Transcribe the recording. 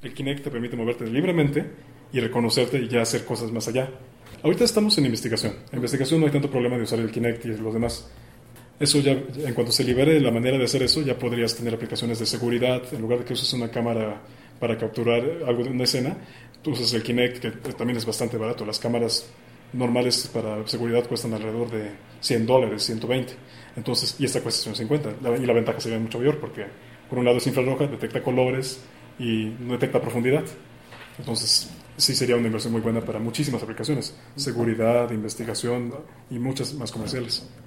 El Kinect te permite moverte libremente y reconocerte y ya hacer cosas más allá. Ahorita estamos en investigación. En investigación no hay tanto problema de usar el Kinect y los demás. Eso ya, en cuanto se libere la manera de hacer eso, ya podrías tener aplicaciones de seguridad. En lugar de que uses una cámara para capturar algo de una escena, tú usas el Kinect, que también es bastante barato. Las cámaras normales para seguridad cuestan alrededor de $100, 120. Entonces, y esta cuesta 150. Y la ventaja sería mucho mayor porque, por un lado, es infrarroja, detecta colores y no detecta profundidad. Entonces, sí sería una inversión muy buena para muchísimas aplicaciones. Seguridad, investigación y muchas más comerciales.